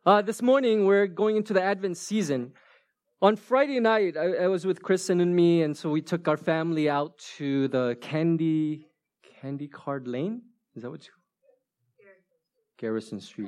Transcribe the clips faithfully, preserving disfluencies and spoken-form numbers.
Uh, this morning, we're going into the Advent season. On Friday night, I, I was with Kristen and me, and so we took our family out to the Candy, Candy Card Lane? Is that what you? Garrison Street.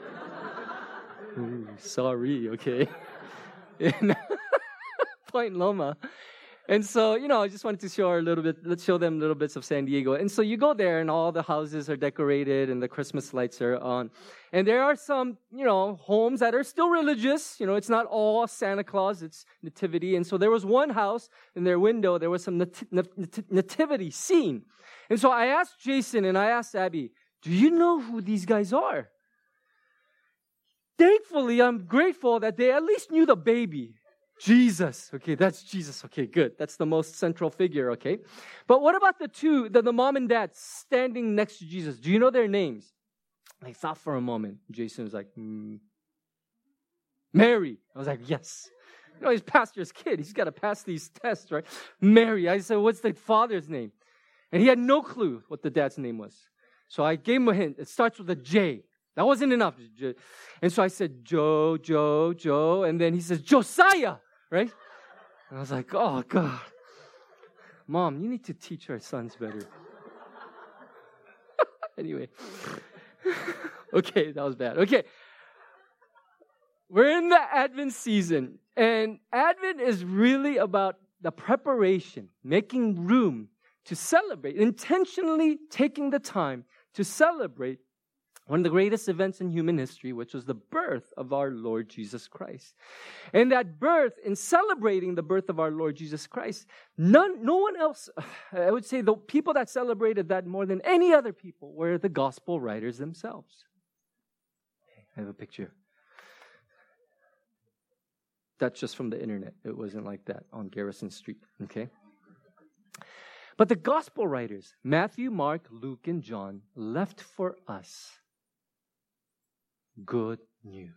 Ooh, sorry, okay. In Point Loma. And so, you know, I just wanted to show her a little bit, let's show them little bits of San Diego. And so you go there and all the houses are decorated and the Christmas lights are on. And there are some, you know, homes that are still religious. You know, it's not all Santa Claus, it's nativity. And so there was one house in their window, there was some nat- nat- nativity scene. And so I asked Jason and I asked Abby, do you know who these guys are? Thankfully, I'm grateful that they at least knew the baby. Jesus. Okay, that's Jesus. Okay, good. That's the most central figure, okay? But what about the two, the, the mom and dad standing next to Jesus? Do you know their names? I thought for a moment. Jason was like, mm, Mary. I was like, yes. You know, he's pastor's kid. He's got to pass these tests, right? Mary. I said, what's the father's name? And he had no clue what the dad's name was. So I gave him a hint. It starts with a J. That wasn't enough. And so I said, Joe, Joe, Joe. And then he says, Josiah. Right? And I was like, oh, God. Mom, you need to teach our sons better. Anyway. Okay, that was bad. Okay. We're in the Advent season. And Advent is really about the preparation, making room to celebrate, intentionally taking the time to celebrate one of the greatest events in human history, which was the birth of our Lord Jesus Christ. And that birth, in celebrating the birth of our Lord Jesus Christ, none, no one else, I would say the people that celebrated that more than any other people were the gospel writers themselves. I have a picture. That's just from the internet. It wasn't like that on Garrison Street, okay? But the gospel writers, Matthew, Mark, Luke, and John, left for us good news.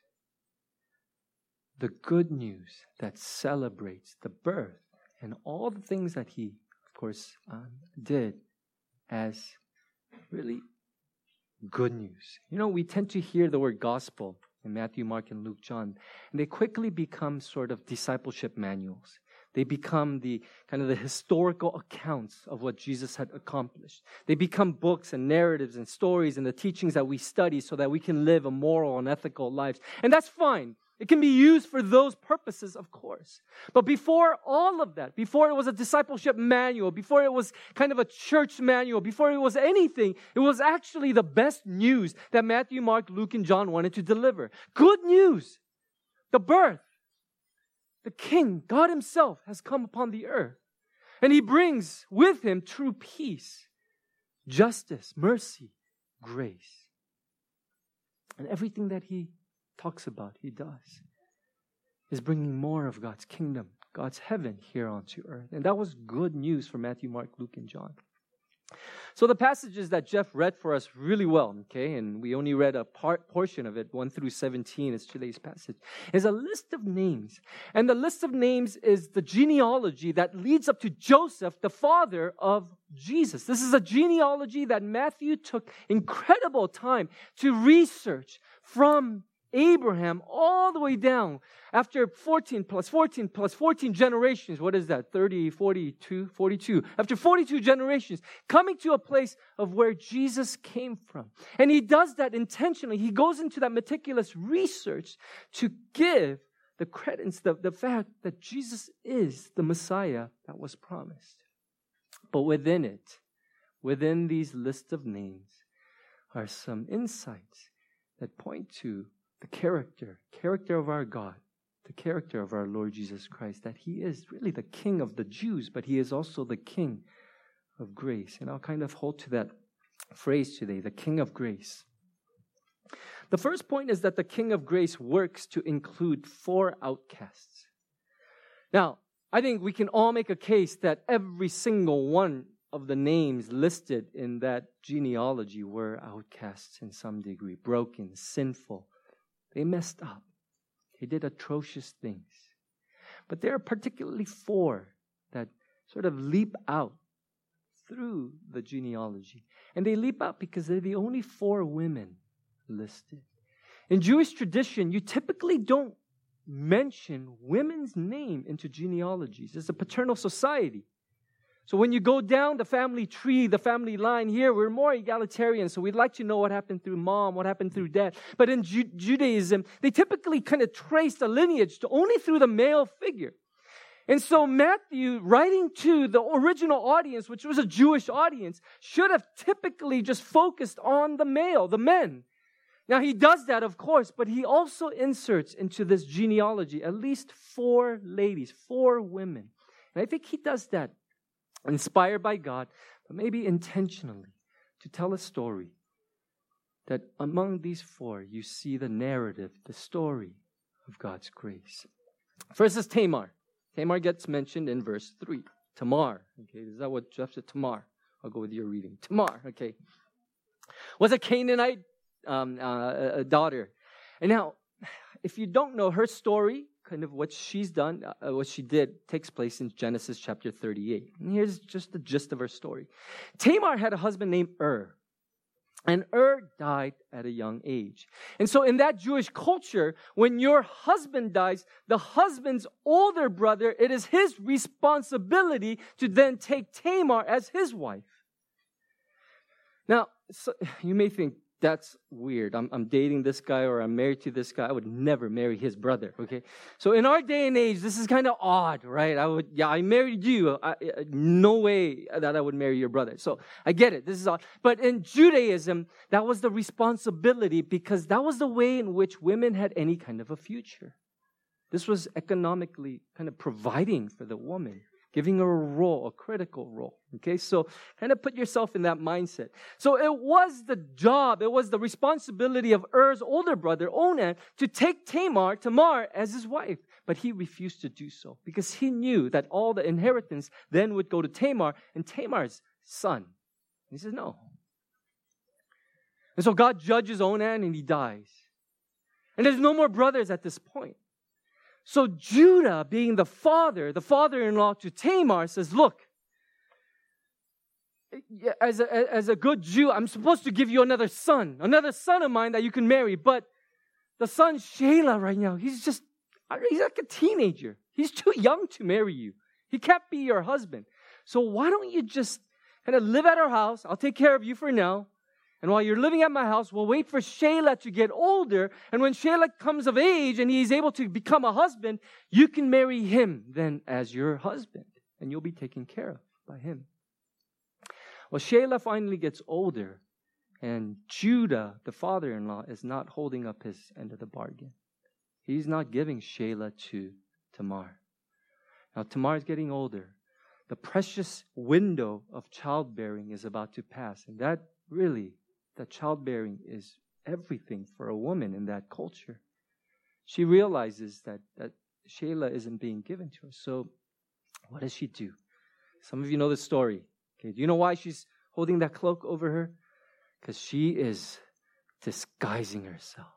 The good news that celebrates the birth and all the things that he, of course, um, did as really good news. You know, we tend to hear the word gospel in Matthew, Mark, and Luke, John, and they quickly become sort of discipleship manuals. They become the kind of the historical accounts of what Jesus had accomplished. They become books and narratives and stories and the teachings that we study so that we can live a moral and ethical life. And that's fine. It can be used for those purposes, of course. But before all of that, before it was a discipleship manual, before it was kind of a church manual, before it was anything, it was actually the best news that Matthew, Mark, Luke, and John wanted to deliver. Good news. The birth. The King, God himself, has come upon the earth. And he brings with him true peace, justice, mercy, grace. And everything that he talks about, he does, is bringing more of God's kingdom, God's heaven here onto earth. And that was good news for Matthew, Mark, Luke, and John. So the passages that Jeff read for us really well, okay, and we only read a part portion of it, one through seventeen is today's passage, is a list of names. And the list of names is the genealogy that leads up to Joseph, the father of Jesus. This is a genealogy that Matthew took incredible time to research from Abraham all the way down after fourteen plus fourteen plus fourteen generations. What is that? thirty, forty-two, forty-two. After forty-two generations, coming to a place of where Jesus came from. And he does that intentionally. He goes into that meticulous research to give the credence, the, the fact that Jesus is the Messiah that was promised. But within it, within these list of names, are some insights that point to the character, character of our God, the character of our Lord Jesus Christ, that he is really the King of the Jews, but he is also the King of grace. And I'll kind of hold to that phrase today, the King of grace. The first point is that the King of grace works to include four outcasts. Now, I think we can all make a case that every single one of the names listed in that genealogy were outcasts in some degree, broken, sinful. They messed up. They did atrocious things. But there are particularly four that sort of leap out through the genealogy. And they leap out because they're the only four women listed. In Jewish tradition, you typically don't mention women's name into genealogies. It's a paternal society. So when you go down the family tree, the family line here, we're more egalitarian. So we'd like to know what happened through mom, what happened through dad. But in Ju- Judaism, they typically kind of trace the lineage to only through the male figure. And so Matthew, writing to the original audience, which was a Jewish audience, should have typically just focused on the male, the men. Now he does that, of course, but he also inserts into this genealogy at least four ladies, four women. And I think he does that inspired by God, but maybe intentionally, to tell a story that among these four, you see the narrative, the story of God's grace. First is Tamar. Tamar gets mentioned in verse three. Tamar. Okay, is that what Jeff said? Tamar. I'll go with your reading. Tamar, okay, was a Canaanite um, uh, a daughter. And now, if you don't know her story, kind of what she's done, uh, what she did, takes place in Genesis chapter thirty-eight. And here's just the gist of her story. Tamar had a husband named Ur. And Ur died at a young age. And so in that Jewish culture, when your husband dies, the husband's older brother, it is his responsibility to then take Tamar as his wife. Now, so you may think, that's weird. I'm, I'm dating this guy or I'm married to this guy. I would never marry his brother, okay? So in our day and age, this is kind of odd, right? I would, yeah, I married you. I, no way that I would marry your brother. So I get it. This is odd. But in Judaism, that was the responsibility because that was the way in which women had any kind of a future. This was economically kind of providing for the woman, giving her a role, a critical role. Okay, so kind of put yourself in that mindset. So it was the job, it was the responsibility of Ur's older brother, Onan, to take Tamar, Tamar as his wife. But he refused to do so because he knew that all the inheritance then would go to Tamar and Tamar's son. He says, no. And so God judges Onan and he dies. And there's no more brothers at this point. So Judah, being the father, the father-in-law to Tamar, says, look, as a, as a good Jew, I'm supposed to give you another son, another son of mine that you can marry. But the son, Shelah, right now, he's just, he's like a teenager. He's too young to marry you. He can't be your husband. So why don't you just kind of live at our house? I'll take care of you for now. And while you're living at my house, we'll wait for Shelah to get older. And when Shelah comes of age and he's able to become a husband, you can marry him then as your husband. And you'll be taken care of by him. Well, Shelah finally gets older. And Judah, the father-in-law, is not holding up his end of the bargain. He's not giving Shelah to Tamar. Now, Tamar is getting older. The precious window of childbearing is about to pass. And that really... that childbearing is everything for a woman in that culture. She realizes that, that Shelah isn't being given to her. So what does she do? Some of you know the story. Okay, do you know why she's holding that cloak over her? Because she is disguising herself.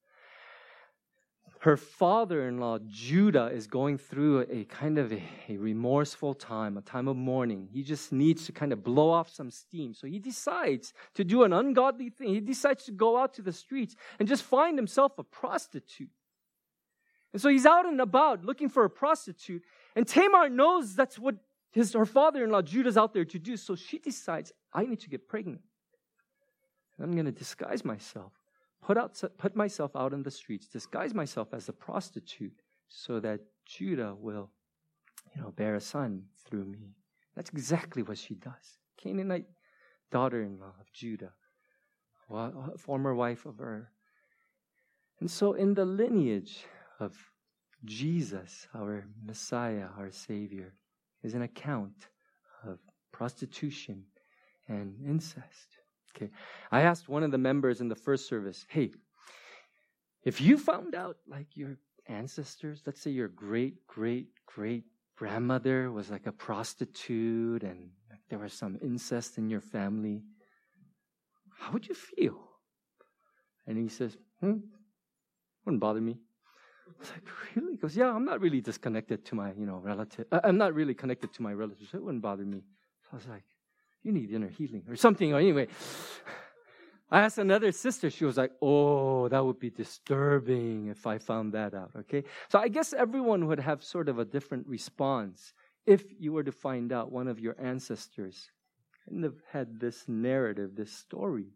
Her father-in-law, Judah, is going through a kind of a, a remorseful time, a time of mourning. He just needs to kind of blow off some steam. So he decides to do an ungodly thing. He decides to go out to the streets and just find himself a prostitute. And so he's out and about looking for a prostitute. And Tamar knows that's what his her father-in-law, Judah's out there to do. So she decides, I need to get pregnant. And I'm going to disguise myself. Put out, put myself out in the streets, disguise myself as a prostitute so that Judah will, you know, bear a son through me. That's exactly what she does. Canaanite daughter-in-law of Judah, former wife of Ur. And so in the lineage of Jesus, our Messiah, our Savior, is an account of prostitution and incest. Okay, I asked one of the members in the first service, hey, if you found out like your ancestors, let's say your great, great, great grandmother was like a prostitute and like there was some incest in your family, how would you feel? And he says, hmm, wouldn't bother me. I was like, really? He goes, yeah, I'm not really disconnected to my, you know, relative. I'm not really connected to my relatives. It wouldn't bother me. So I was like, you need inner healing or something. Or anyway, I asked another sister, she was like, oh, that would be disturbing if I found that out, okay? So I guess everyone would have sort of a different response if you were to find out one of your ancestors kind of had this narrative, this story.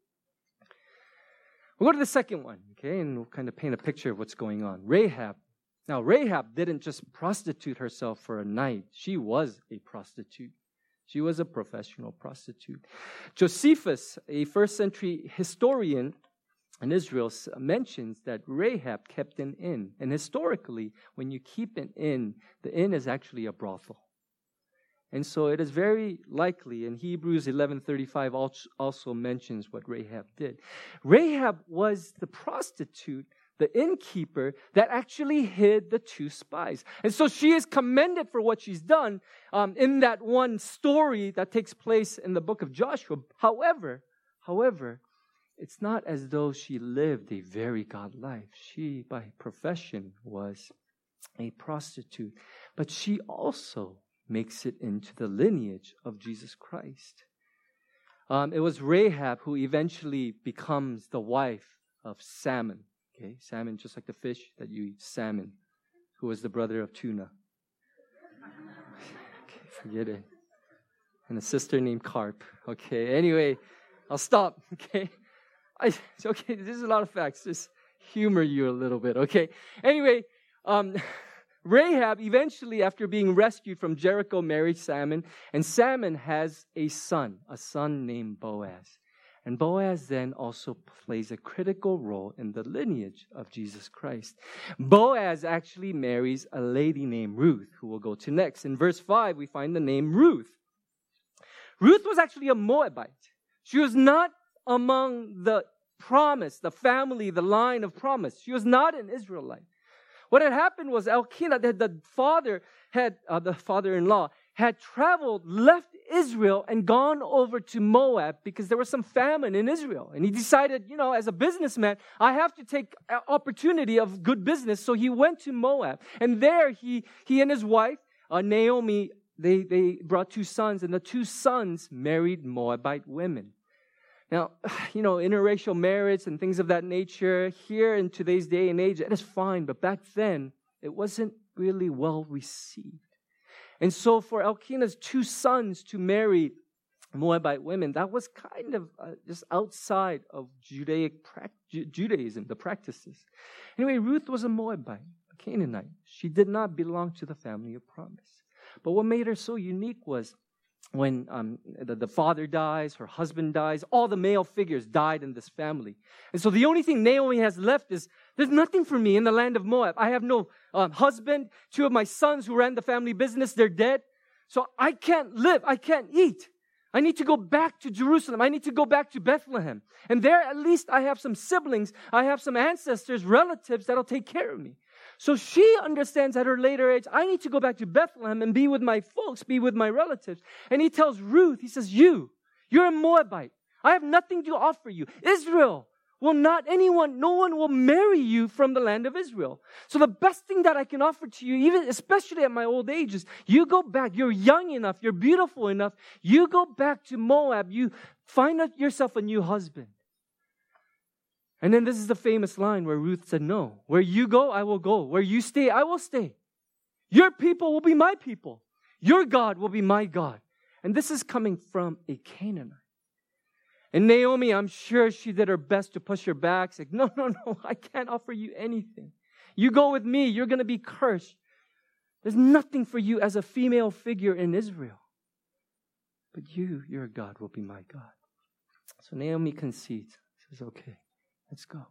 We'll go to the second one, okay, and we'll kind of paint a picture of what's going on. Rahab. Now, Rahab didn't just prostitute herself for a night. She was a prostitute. She was a professional prostitute. Josephus, a first century historian in Israel, mentions that Rahab kept an inn. And historically, when you keep an inn, the inn is actually a brothel. And so it is very likely, and Hebrews eleven thirty-five also mentions what Rahab did. Rahab was the prostitute, the innkeeper, that actually hid the two spies. And so she is commended for what she's done um, in that one story that takes place in the book of Joshua. However, however, it's not as though she lived a very God life. She, by profession, was a prostitute. But she also makes it into the lineage of Jesus Christ. Um, it was Rahab who eventually becomes the wife of Salmon. Okay, salmon, just like the fish that you eat, salmon, who was the brother of tuna. Okay, forget it. And a sister named Carp. Okay, anyway, I'll stop. Okay, I, it's okay. There's a lot of facts. Just humor you a little bit. Okay. Anyway, um, Rahab eventually, after being rescued from Jericho, married Salmon, and Salmon has a son, a son named Boaz. And Boaz then also plays a critical role in the lineage of Jesus Christ. Boaz actually marries a lady named Ruth, who we'll go to next. In verse five, we find the name Ruth. Ruth was actually a Moabite. She was not among the promise, the family, the line of promise. She was not an Israelite. What had happened was Elkanah, the father had, uh, the father-in-law, had traveled, left Israel, and gone over to Moab because there was some famine in Israel. And he decided, you know, as a businessman, I have to take opportunity of good business. So he went to Moab. And there he, he and his wife, uh, Naomi, they, they brought two sons. And the two sons married Moabite women. Now, you know, interracial marriage and things of that nature, here in today's day and age, it is fine. But back then, it wasn't really well received. And so for Elkanah's two sons to marry Moabite women, that was kind of uh, just outside of Judaic pra- Judaism, the practices. Anyway, Ruth was a Moabite, a Canaanite. She did not belong to the family of promise. But what made her so unique was when um, the, the father dies, her husband dies, all the male figures died in this family. And so the only thing Naomi has left is, there's nothing for me in the land of Moab. I have no um, husband. Two of my sons who ran the family business, they're dead. So I can't live. I can't eat. I need to go back to Jerusalem. I need to go back to Bethlehem. And there at least I have some siblings. I have some ancestors, relatives that'll take care of me. So she understands at her later age, I need to go back to Bethlehem and be with my folks, be with my relatives. And he tells Ruth, he says, you, you're a Moabite. I have nothing to offer you. Israel will not, anyone, no one will marry you from the land of Israel. So the best thing that I can offer to you, even especially at my old age, is you go back. You're young enough. You're beautiful enough. You go back to Moab. You find out yourself a new husband. And then this is the famous line where Ruth said, no, where you go, I will go. Where you stay, I will stay. Your people will be my people. Your God will be my God. And this is coming from a Canaanite. And Naomi, I'm sure she did her best to push her back. Say, no, no, no, I can't offer you anything. You go with me, you're going to be cursed. There's nothing for you as a female figure in Israel. But you, your God, will be my God. So Naomi concedes. Says, okay. Let's go.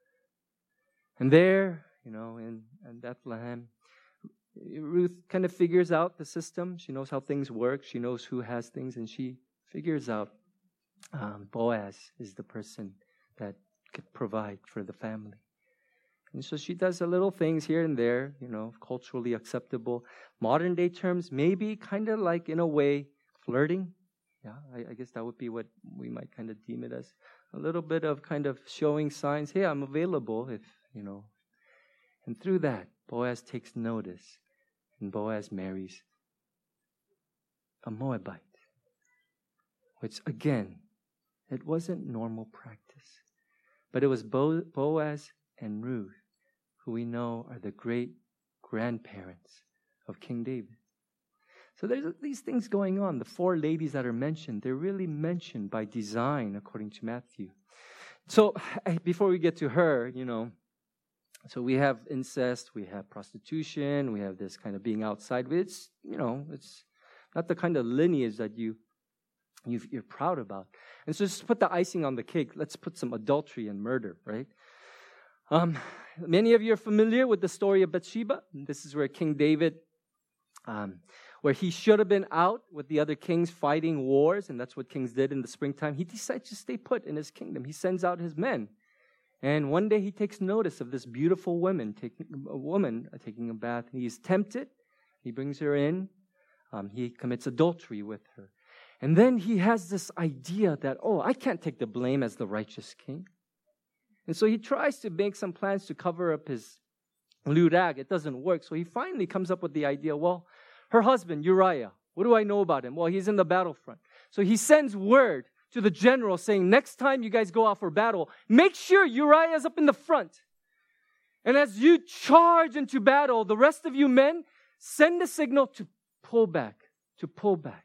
And there, you know, in, in Bethlehem, Ruth kind of figures out the system. She knows how things work. She knows who has things. And she figures out um, Boaz is the person that could provide for the family. And so she does a little things here and there, you know, culturally acceptable. Modern day terms, maybe kind of like, in a way, flirting. Yeah, I, I guess that would be what we might kind of deem it as. A little bit of kind of showing signs, hey, I'm available if, you know. And through that, Boaz takes notice. And Boaz marries a Moabite. Which, again, It wasn't normal practice. But it was Bo- Boaz and Ruth, who we know are the great grandparents of King David. So there's these things going on. The four ladies that are mentioned, they're really mentioned by design, according to Matthew. So before we get to her, you know, so we have incest, we have prostitution, we have this kind of being outside. It's, you know, it's not the kind of lineage that you, you've, you're proud about. And so just put the icing on the cake. Let's put some adultery and murder, right? Um, many of you are familiar with the story of Bathsheba. This is where King David, um, where he should have been out with the other kings fighting wars, and that's what kings did in the springtime. He decides to stay put in his kingdom. He sends out his men. And one day he takes notice of this beautiful woman, taking, a woman uh, taking a bath. He is tempted. He brings her in. Um, he commits adultery with her. And then he has this idea that, oh, I can't take the blame as the righteous king. And so he tries to make some plans to cover up his lewd act. It doesn't work. So he finally comes up with the idea, well, her husband, Uriah, what do I know about him? Well, he's in the battlefront. So he sends word to the general saying, next time you guys go out for battle, make sure Uriah is up in the front. And as you charge into battle, the rest of you men, send a signal to pull back, to pull back.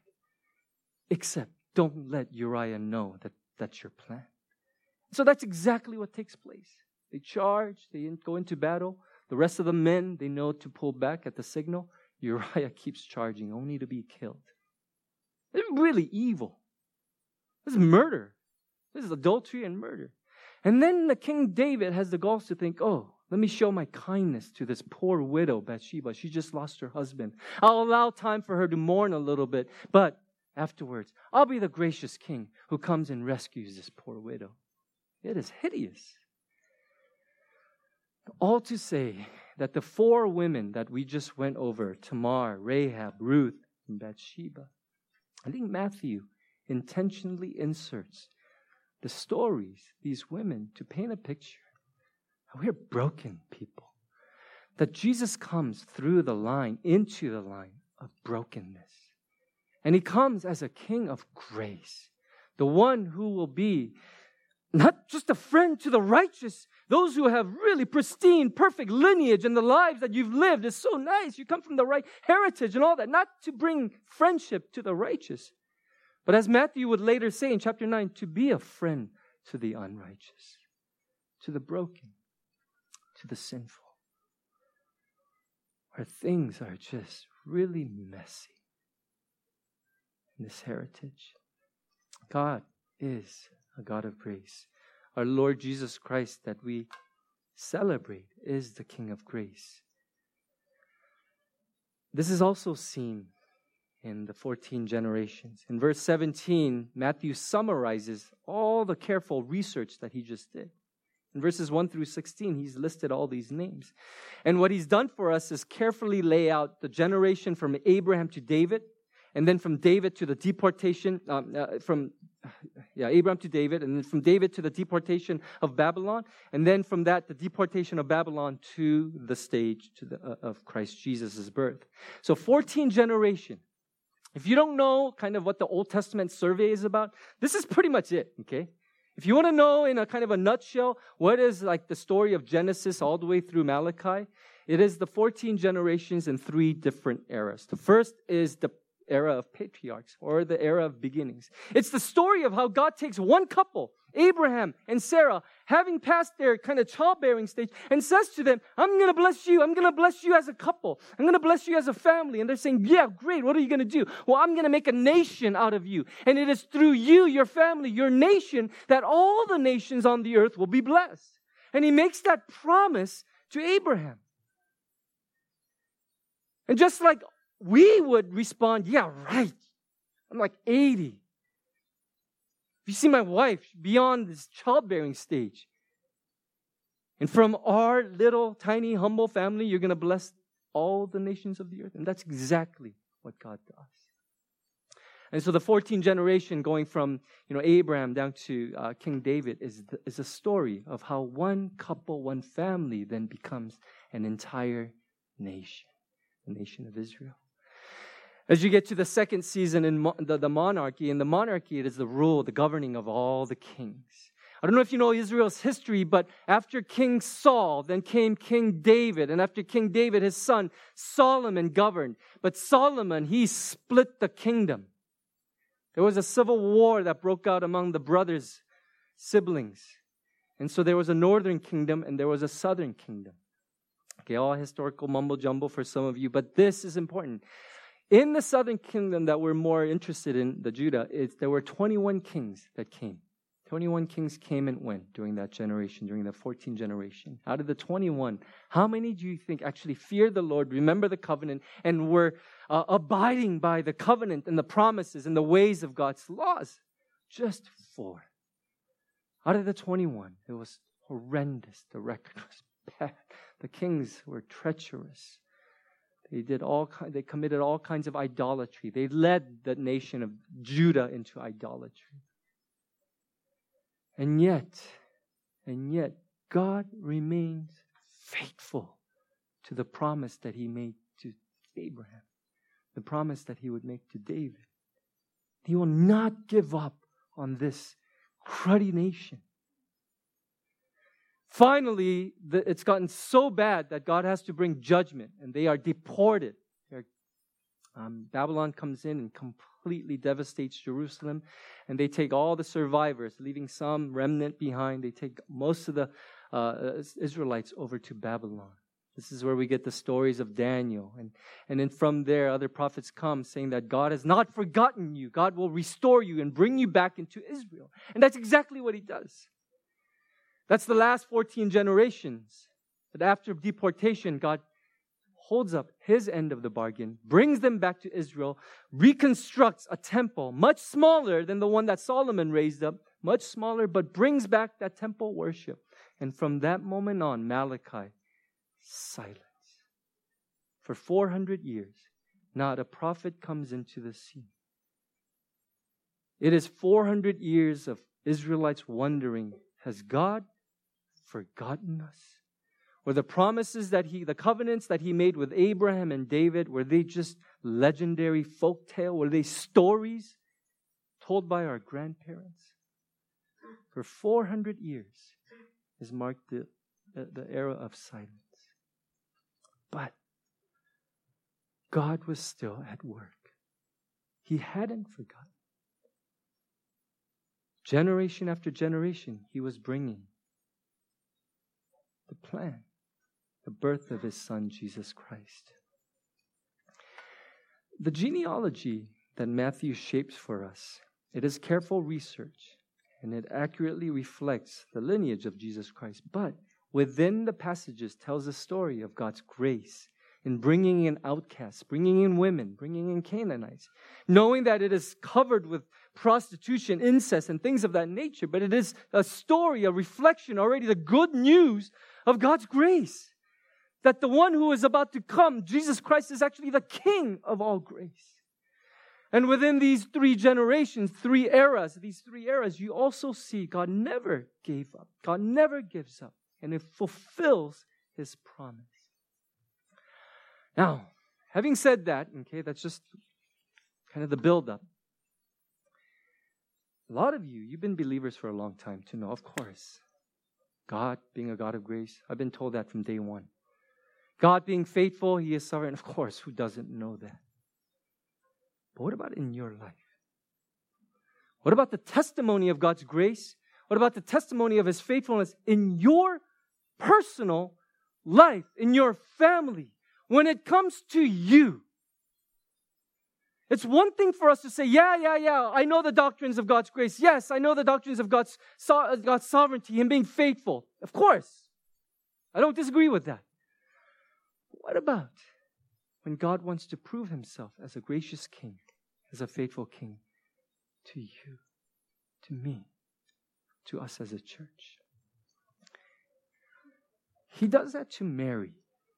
Except don't let Uriah know that that's your plan. So that's exactly what takes place. They charge, they go into battle. The rest of the men, they know to pull back at the signal. Uriah keeps charging, only to be killed. It's really evil. This is murder. This is adultery and murder. And then the King David has the gall to think, oh, let me show my kindness to this poor widow, Bathsheba. She just lost her husband. I'll allow time for her to mourn a little bit, but afterwards, I'll be the gracious king who comes and rescues this poor widow. It is hideous. All to say that the four women that we just went over, Tamar, Rahab, Ruth, and Bathsheba, I think Matthew intentionally inserts the stories, these women, to paint a picture. We're broken people. That Jesus comes through the line, into the line of brokenness. And He comes as a King of grace. The one who will be not just a friend to the righteous, those who have really pristine, perfect lineage, and the lives that you've lived is so nice. You come from the right heritage and all that. Not to bring friendship to the righteous, but as Matthew would later say in chapter nine, to be a friend to the unrighteous, to the broken, to the sinful, where things are just really messy in this heritage. God is a God of grace. Our Lord Jesus Christ that we celebrate is the King of grace. This is also seen in the fourteen generations. In verse seventeen, Matthew summarizes all the careful research that he just did. In verses one through sixteen, he's listed all these names. And what he's done for us is carefully lay out the generation from Abraham to David, and then from David to the deportation, um, uh, from yeah, Abraham to David, and then from David to the deportation of Babylon, and then from that, the deportation of Babylon to the stage to the, uh, of Christ Jesus' birth. So fourteen generations. If you don't know kind of what the Old Testament survey is about, this is pretty much it, okay? If you want to know in a kind of a nutshell what is like the story of Genesis all the way through Malachi, it is the fourteen generations in three different eras. The first is the era of patriarchs, or the era of beginnings. It's the story of how God takes one couple, Abraham and Sarah, having passed their kind of childbearing stage, and says to them, I'm going to bless you. I'm going to bless you as a couple. I'm going to bless you as a family. And they're saying, yeah, great. What are you going to do? Well, I'm going to make a nation out of you. And it is through you, your family, your nation, that all the nations on the earth will be blessed. And He makes that promise to Abraham. And just like we would respond, yeah, right. I'm like eighty. If you see my wife beyond this childbearing stage. And from our little, tiny, humble family, you're going to bless all the nations of the earth. And that's exactly what God does. And so the fourteenth generation going from, you know, Abraham down to uh, King David is, the, is a story of how one couple, one family then becomes an entire nation, the nation of Israel. As you get to the second season in mo- the, the monarchy, in the monarchy it is the rule, the governing of all the kings. I don't know if you know Israel's history, but after King Saul, then came King David. And after King David, his son Solomon governed. But Solomon, he split the kingdom. There was a civil war that broke out among the brothers, siblings. And so there was a northern kingdom and there was a southern kingdom. Okay, all historical mumbo jumbo for some of you, but this is important. In the southern kingdom that we're more interested in, the Judah, it's, there were twenty-one kings that came. twenty-one kings came and went during that generation, during the fourteenth generation. Out of the twenty-one, how many do you think actually feared the Lord, remember the covenant, and were uh, abiding by the covenant and the promises and the ways of God's laws? Just four. Out of the twenty-one, it was horrendous. The record was bad. The kings were treacherous. They did all. They committed all kinds of idolatry. They led the nation of Judah into idolatry. And yet, and yet, God remains faithful to the promise that He made to Abraham, the promise that He would make to David. He will not give up on this cruddy nation. Finally, the, it's gotten so bad that God has to bring judgment, and they are deported. Um, Babylon comes in and completely devastates Jerusalem, and they take all the survivors, leaving some remnant behind. They take most of the uh, Israelites over to Babylon. This is where we get the stories of Daniel. And, and then from there, other prophets come saying that God has not forgotten you. God will restore you and bring you back into Israel. And that's exactly what He does. That's the last fourteen generations. But after deportation, God holds up His end of the bargain, brings them back to Israel, reconstructs a temple much smaller than the one that Solomon raised up, much smaller, but brings back that temple worship. And from that moment on, Malachi, silence. For four hundred years, not a prophet comes into the scene. It is four hundred years of Israelites wondering, has God forgotten us? Were the promises that He, the covenants that He made with Abraham and David, were they just legendary folk tale? Were they stories told by our grandparents? For four hundred years has marked the, the, the era of silence. But God was still at work. He hadn't forgotten. Generation after generation, He was bringing the plan, the birth of His Son, Jesus Christ. The genealogy that Matthew shapes for us, it is careful research, and it accurately reflects the lineage of Jesus Christ. But within the passages tells a story of God's grace in bringing in outcasts, bringing in women, bringing in Canaanites, knowing that it is covered with prostitution, incest, and things of that nature. But it is a story, a reflection already, the good news of God's grace. That the one who is about to come, Jesus Christ, is actually the King of all grace. And within these three generations, three eras, these three eras, you also see God never gave up. God never gives up. And it fulfills His promise. Now, having said that, okay, that's just kind of the build-up. A lot of you, you've been believers for a long time to know, of course, God being a God of grace. I've been told that from day one. God being faithful, He is sovereign. Of course, who doesn't know that? But what about in your life? What about the testimony of God's grace? What about the testimony of His faithfulness in your personal life, in your family? When it comes to you, it's one thing for us to say, yeah, yeah, yeah, I know the doctrines of God's grace. Yes, I know the doctrines of God's, so- God's sovereignty, Him being faithful. Of course. I don't disagree with that. What about when God wants to prove Himself as a gracious King, as a faithful King to you, to me, to us as a church? He does that to Mary.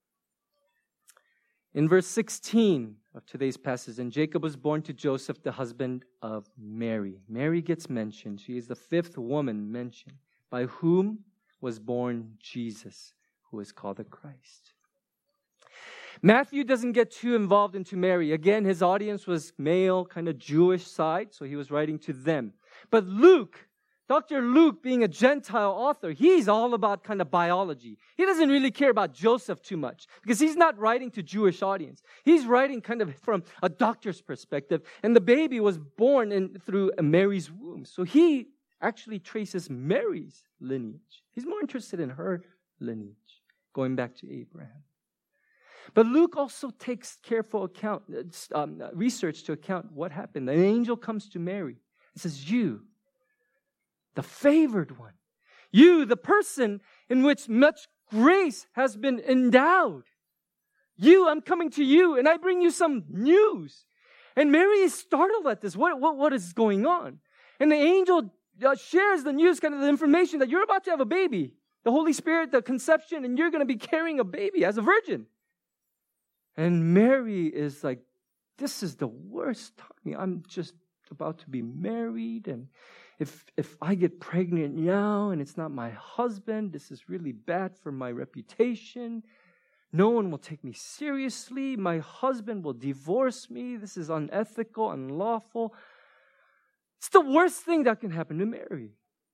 In verse sixteen of today's passage, and Jacob was born to Joseph, the husband of Mary. Mary gets mentioned. She is the fifth woman mentioned, by whom was born Jesus, who is called the Christ. Matthew doesn't get too involved into Mary. Again, his audience was male, kind of Jewish side, so he was writing to them. But Luke, Doctor Luke, being a Gentile author, he's all about kind of biology. He doesn't really care about Joseph too much because he's not writing to Jewish audience. He's writing kind of from a doctor's perspective. And the baby was born in through Mary's womb. So he actually traces Mary's lineage. He's more interested in her lineage, going back to Abraham. But Luke also takes careful account, um, research to account what happened. An angel comes to Mary and says, you, the favored one, you, the person in which much grace has been endowed. You, I'm coming to you, and I bring you some news. And Mary is startled at this. What, what, what is going on? And the angel uh, shares the news, kind of the information that you're about to have a baby. The Holy Spirit, the conception, and you're going to be carrying a baby as a virgin. And Mary is like, this is the worst timing. I'm just about to be married, and if if I get pregnant now and it's not my husband, this is really bad for my reputation. No one will take me seriously. My husband will divorce me. This is unethical, unlawful. It's the worst thing that can happen to Mary.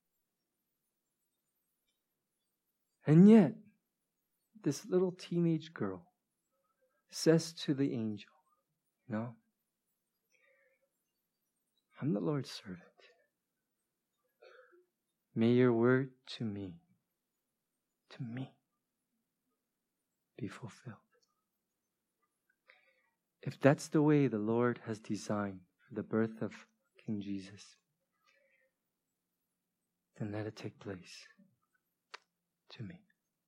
And yet, this little teenage girl says to the angel, no, I'm the Lord's servant. May your word to me, to me, be fulfilled. If that's the way the Lord has designed for the birth of King Jesus, then let it take place to me.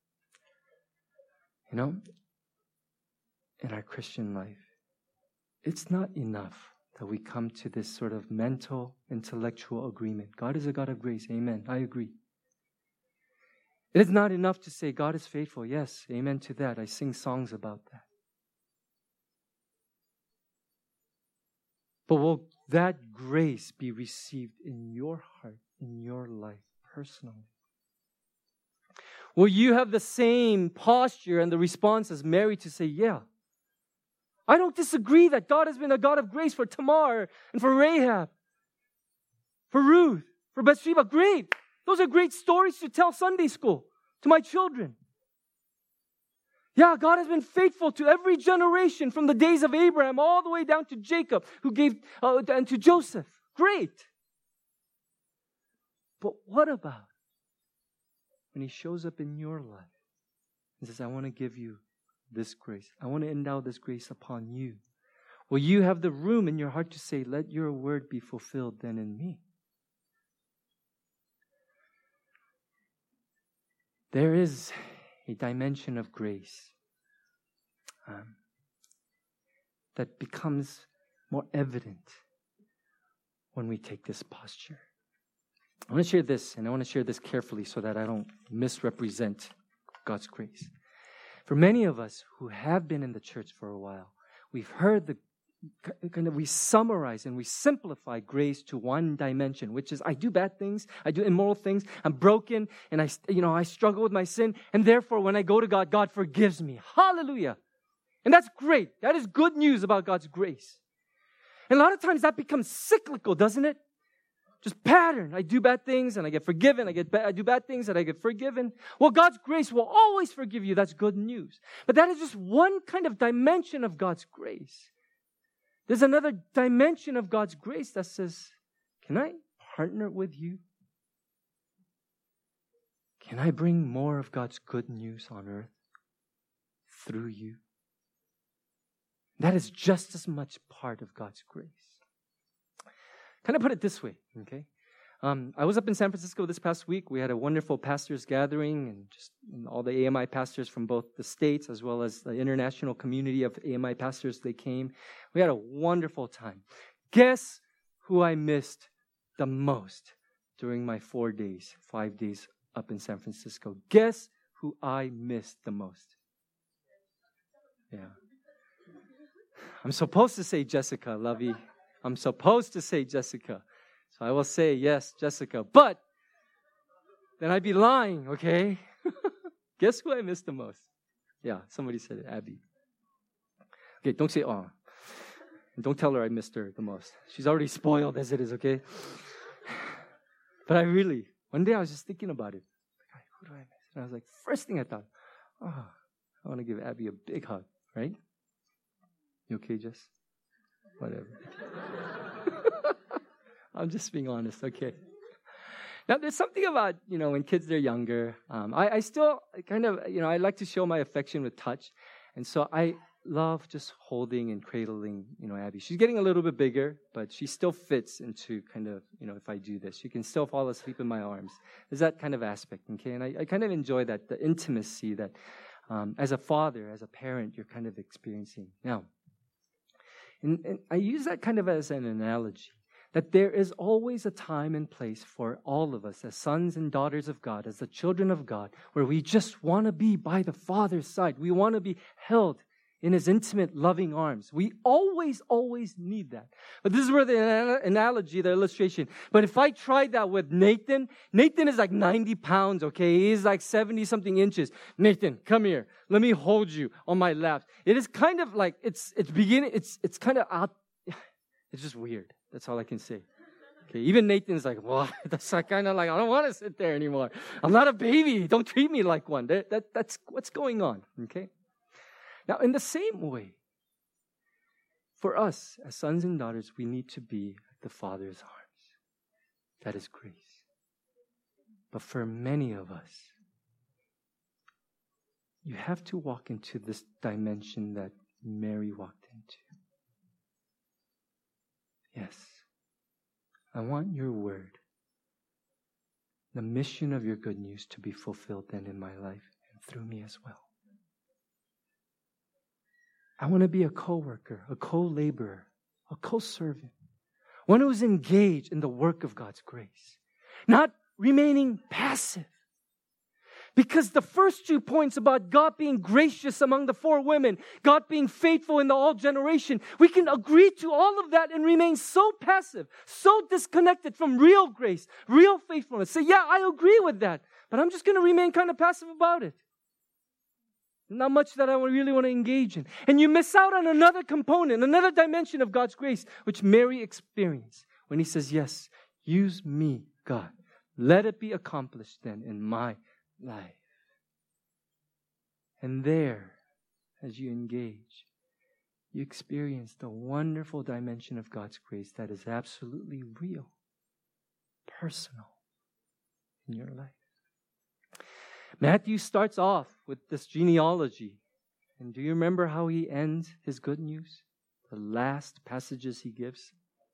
You know, in our Christian life, it's not enough that we come to this sort of mental, intellectual agreement. God is a God of grace. Amen. I agree. It is not enough to say God is faithful. Yes, amen to that. I sing songs about that. But will that grace be received in your heart, in your life, personally? Will you have the same posture and the response as Mary to say, yeah, I don't disagree that God has been a God of grace for Tamar and for Rahab, for Ruth, for Bathsheba. Great. Those are great stories to tell Sunday school to my children. Yeah, God has been faithful to every generation from the days of Abraham all the way down to Jacob, who gave, uh, and to Joseph. Great. But what about when He shows up in your life and says, I want to give you this grace. I want to endow this grace upon you. Will you have the room in your heart to say, let your word be fulfilled then in me? There is a dimension of grace um, that becomes more evident when we take this posture. I want to share this, and I want to share this carefully so that I don't misrepresent God's grace. For many of us who have been in the church for a while, we've heard the kind of, we summarize and we simplify grace to one dimension, which is I do bad things, I do immoral things, I'm broken, and I, you know, I struggle with my sin, and therefore when I go to God, God forgives me. Hallelujah. And that's great. That is good news about God's grace. And a lot of times that becomes cyclical, doesn't it? Just pattern. I do bad things and I get forgiven. I get ba- I do bad things and I get forgiven. Well, God's grace will always forgive you. That's good news. But that is just one kind of dimension of God's grace. There's another dimension of God's grace that says, can I partner with you? Can I bring more of God's good news on earth through you? That is just as much part of God's grace. Can I put it this way, okay? Um, I was up in San Francisco this past week. We had a wonderful pastors gathering, and just and all the A M I pastors from both the states as well as the international community of A M I pastors, they came. We had a wonderful time. Guess who I missed the most during my four days, five days up in San Francisco? Guess who I missed the most? Yeah. I'm supposed to say Jessica, Lovey. I'm supposed to say Jessica. So I will say, yes, Jessica. But then I'd be lying, okay? Guess who I missed the most? Yeah, somebody said it, Abby. Okay, don't say, oh. And don't tell her I missed her the most. She's already spoiled as it is, okay? But I really, one day I was just thinking about it. Like, who do I miss? And I was like, first thing I thought, oh, I want to give Abby a big hug, right? You okay, Jess? Whatever. I'm just being honest, okay? Now, there's something about, you know, when kids are younger, um, I, I still kind of, you know, I like to show my affection with touch. And so I love just holding and cradling, you know, Abby. She's getting a little bit bigger, but she still fits into kind of, you know, if I do this, she can still fall asleep in my arms. There's that kind of aspect, okay? And I, I kind of enjoy that, the intimacy that um, as a father, as a parent, you're kind of experiencing. Now, and, and I use that kind of as an analogy, that there is always a time and place for all of us as sons and daughters of God, as the children of God, where we just want to be by the Father's side. We want to be held in His intimate, loving arms. We always, always need that. But this is where the analogy, the illustration. But if I tried that with Nathan, Nathan is like ninety pounds, okay? He's like seventy-something inches. Nathan, come here. Let me hold you on my lap. It is kind of like, it's it's beginning, it's it's kind of out, it's just weird. That's all I can say. Okay, even Nathan's like, well, that's like kind of like, I don't want to sit there anymore. I'm not a baby. Don't treat me like one. That, that, that's what's going on, okay? Now, in the same way, for us as sons and daughters, we need to be at the Father's arms. That is grace. But for many of us, you have to walk into this dimension that Mary walked into. Yes, I want your word, the mission of your good news to be fulfilled then in my life and through me as well. I want to be a co-worker, a co-laborer, a co-servant, one who is engaged in the work of God's grace, not remaining passive. Because the first two points about God being gracious among the four women, God being faithful in the all generation, we can agree to all of that and remain so passive, so disconnected from real grace, real faithfulness. Say, yeah, I agree with that, but I'm just going to remain kind of passive about it. Not much that I really want to engage in. And you miss out on another component, another dimension of God's grace, which Mary experienced when He says, yes, use me, God. Let it be accomplished then in my life. And there, as you engage, you experience the wonderful dimension of God's grace that is absolutely real, personal in your life. Matthew starts off with this genealogy. And do you remember how he ends his good news? The last passages he gives.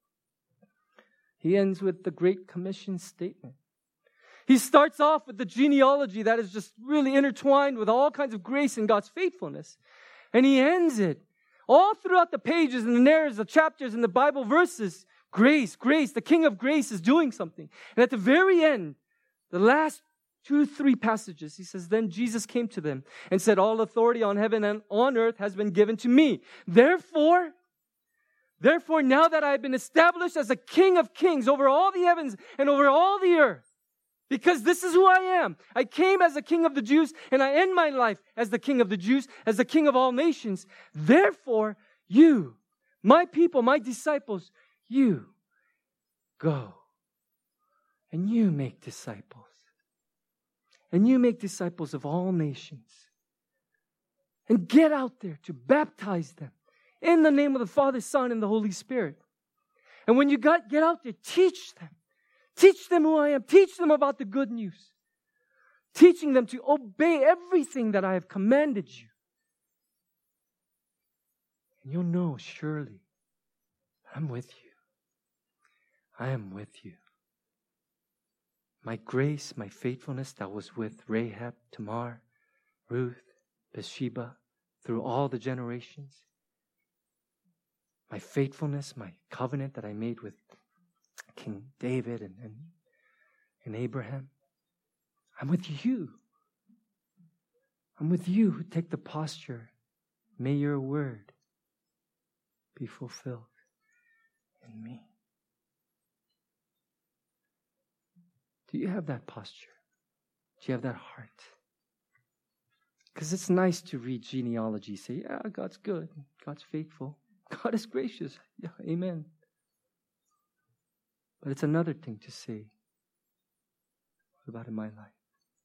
He ends with the Great Commission statement. He starts off with the genealogy that is just really intertwined with all kinds of grace and God's faithfulness. And he ends it all throughout the pages and the narratives, the chapters and the Bible verses. Grace, grace, the King of grace is doing something. And at the very end, the last two, three passages, he says, then Jesus came to them and said, all authority on heaven and on earth has been given to me. Therefore, therefore, now that I have been established as a King of kings over all the heavens and over all the earth, because this is who I am. I came as a King of the Jews, and I end my life as the King of the Jews, as the King of all nations. Therefore, you, my people, my disciples, you go and you make disciples. And you make disciples of all nations. And get out there to baptize them in the name of the Father, Son, and the Holy Spirit. And when you got, get out there, teach them. Teach them who I am. Teach them about the good news. Teaching them to obey everything that I have commanded you. And you'll know surely I'm with you. I am with you. My grace, my faithfulness that was with Rahab, Tamar, Ruth, Bathsheba, through all the generations. My faithfulness, my covenant that I made with King David and, and, and Abraham. I'm with you. I'm with you who take the posture. May your word be fulfilled in me. Do you have that posture? Do you have that heart? Because it's nice to read genealogy, say, yeah, God's good, God's faithful, God is gracious, yeah, amen. But it's another thing to say, what about in my life?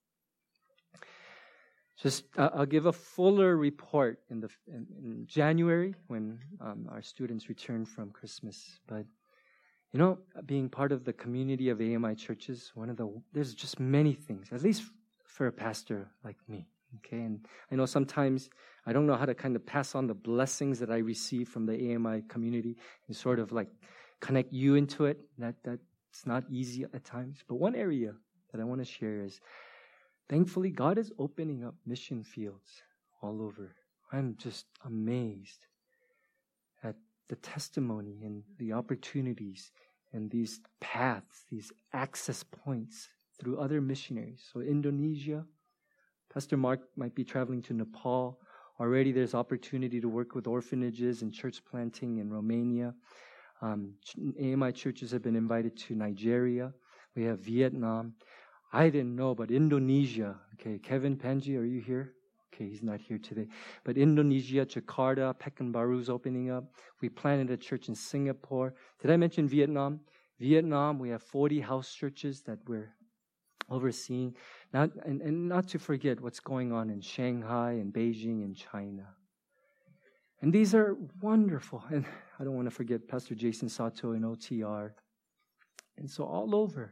Just, uh, I'll give a fuller report in the in, in January when um, our students return from Christmas. But you know, being part of the community of A M I churches, one of the there's just many things, at least for a pastor like me. Okay, and I know sometimes I don't know how to kind of pass on the blessings that I receive from the A M I community and sort of like connect you into it. That that's not easy at times. But one area that I want to share is, thankfully, God is opening up mission fields all over. I'm just amazed at the testimony and the opportunities and these paths, these access points through other missionaries. So Indonesia, Pastor Mark might be traveling to Nepal. Already there's opportunity to work with orphanages and church planting in Romania. Um, A M I churches have been invited to Nigeria. We have Vietnam. I didn't know, but Indonesia, okay, Kevin Panji, are you here? Okay, he's not here today. But Indonesia, Jakarta, Pekanbaru's opening up. We planted a church in Singapore. Did I mention Vietnam? Vietnam, we have forty house churches that we're overseeing. Not, and, and not to forget what's going on in Shanghai and Beijing and China. And these are wonderful. And I don't want to forget Pastor Jason Sato in O T R. And so all over.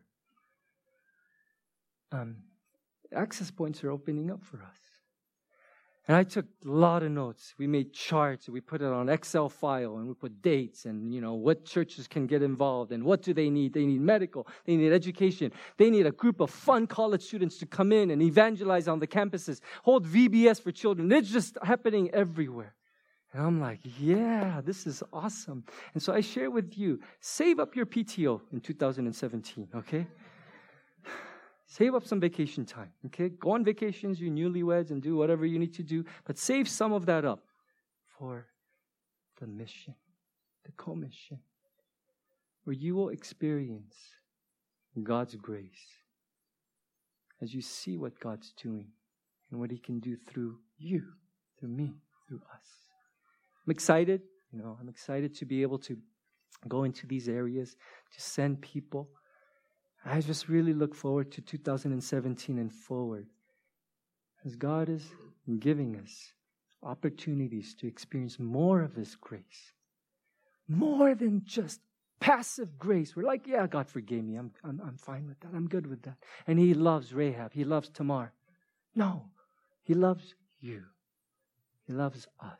Um, access points are opening up for us. And I took a lot of notes. We made charts. We put it on Excel file, and we put dates and, you know, what churches can get involved and what do they need. They need medical. They need education. They need a group of fun college students to come in and evangelize on the campuses, hold V B S for children. It's just happening everywhere. And I'm like, yeah, this is awesome. And so I share with you, save up your P T O in two thousand seventeen, okay? Save up some vacation time, okay? Go on vacations, you newlyweds, and do whatever you need to do. But save some of that up for the mission, the commission, where you will experience God's grace as you see what God's doing and what He can do through you, through me, through us. I'm excited, you know, I'm excited to be able to go into these areas, to send people. I just really look forward to two thousand seventeen and forward, as God is giving us opportunities to experience more of His grace. More than just passive grace. We're like, yeah, God forgave me. I'm, I'm, I'm fine with that. I'm good with that. And He loves Rahab. He loves Tamar. No, He loves you. He loves us.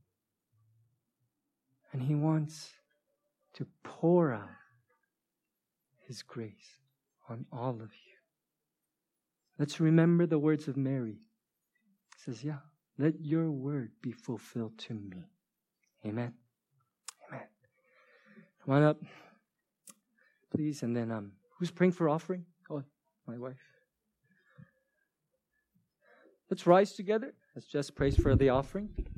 And He wants to pour out His grace on all of you. Let's remember the words of Mary. It says, yeah, let your word be fulfilled to me. Amen. Amen. Come on up, please. And then, um, who's praying for offering? Oh, my wife. Let's rise together. Let's just praise for the offering.